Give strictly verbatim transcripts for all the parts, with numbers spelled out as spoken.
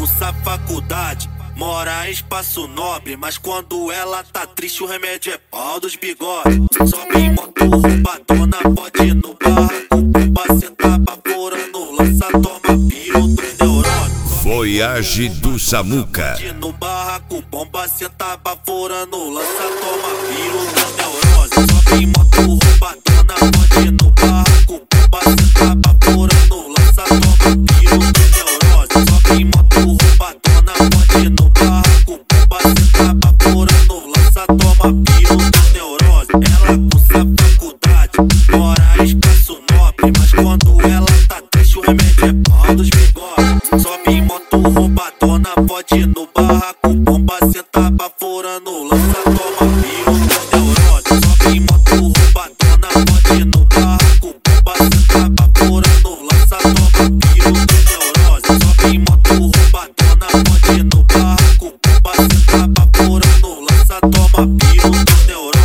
cursa faculdade, mora em Espaço Nobre, mas quando ela tá triste o remédio é pau dos bigodes. Sobe em moto roubadona, pode ir no barraco, bomba, senta baforando, lança, toma piro do neurônio. Voyage do Samuca. Pode ir no barraco, bomba, senta baforando, lança, toma piro do neurônio. Sobe em moto roubadona, pode ir no barraco, bomba, senta baforando, lança, toma piro do neurônio. Sobe em moto roubadona, pode ir no barraco, bomba, senta baforando, lança, toma piro do neurônio. Ela cursa faculdade, mora em Espaço Nobre, mas quando ela tá triste o remédio é pau dos bigodes. Sobe em moto roubadona, pode ir no barraco, bomba, senta baforando, lança, toma piro do neurônio. Sobe em moto roubadona, pode ir no barraco, bomba, senta baforando, lança, toma piro do neurônio. Sobe em moto roubadona, pode ir no barraco, bomba, senta baforando, lança, toma piro do neurônio.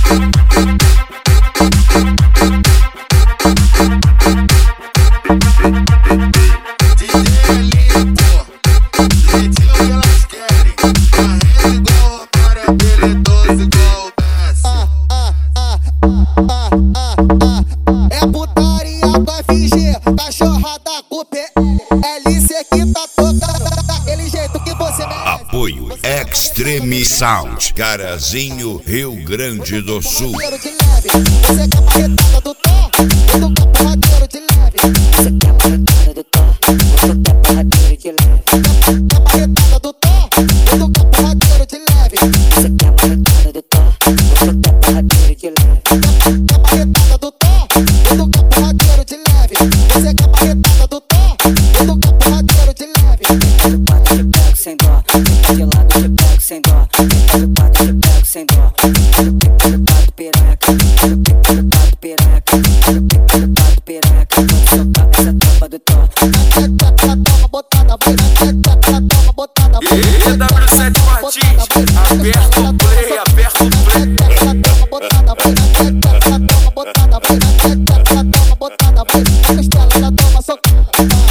É putaria com F G, cachorrada com P L C que tá tocando daquele jeito que você merece. Apoio Extreme Sound, Carazinho, Rio Grande do Sul. Você quer marretada do Thor, eu do campo radeiro de leve. Você quer marretada do Thor, eu do campo radeiro de leve. Quer marretada do Thor, eu do campo radeiro de leve. Você quer marretada do Thor, eu do campo radeiro de leve. Quer marretada do Thor, eu do campo radeiro de leve. Você quer marretada do Thor, eu do campo radeiro de leve. De quatro te pego sem dó, de lado te pego sem dó. De quatro te pego sem dó. De pico de quatro piranha, de pico de quatro piranha, de pico de quatro piranha. Vou soltar essa tampa do Thor. Toma botada, vai na toma botada. E W sete Martins, aperta o play, aperta o play. Toma botada, vai na toma botada, vai na toma botada, vai na costela da toma socada.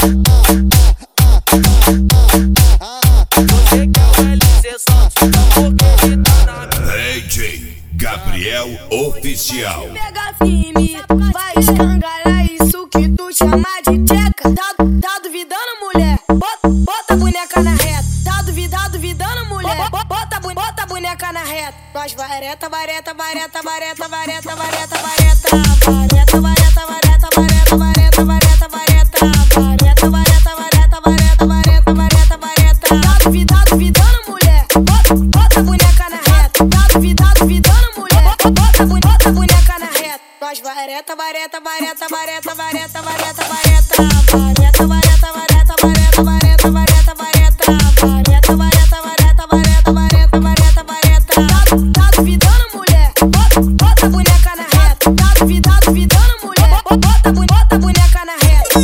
Você quer o L C só, porque ele tá na D J Gabriel Oficial. Pega firme, vai escangalhar isso que tu chama de tcheca. Tá, tá duvidando, mulher? Bota, bota a boneca na reta. Tá duvidando, duvidando, mulher? Bota, bota, bota a boneca na reta. Nós vareta, vareta, vareta, vareta, vareta, vareta, vareta. Vareta, vareta, vareta, vareta, vareta, vareta, vareta. Vareta, vareta, vareta, vareta, vareta, vareta, vareta. Tá duvidando, duvidando, mulher? Bota, bota a boneca na reta. Tá duvidando, duvidando, mulher? Bota, bota a boneca na reta. Nós vareta, vareta, vareta, vareta, vareta, vareta, vareta. Vareta, vareta, vareta, vareta, vareta, vareta, vareta. Vareta, vareta, vareta, vareta, vareta, vareta, vareta. Tá, tá duvidando, mulher? Bota, bota a boneca na reta. Tá duvidando, duvidando, mulher? Bota, bota a boneca na reta.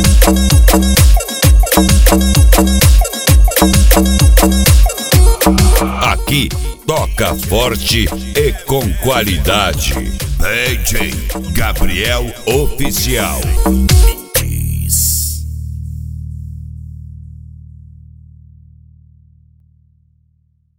Aqui toca forte e com qualidade. D J Gabriel Oficial.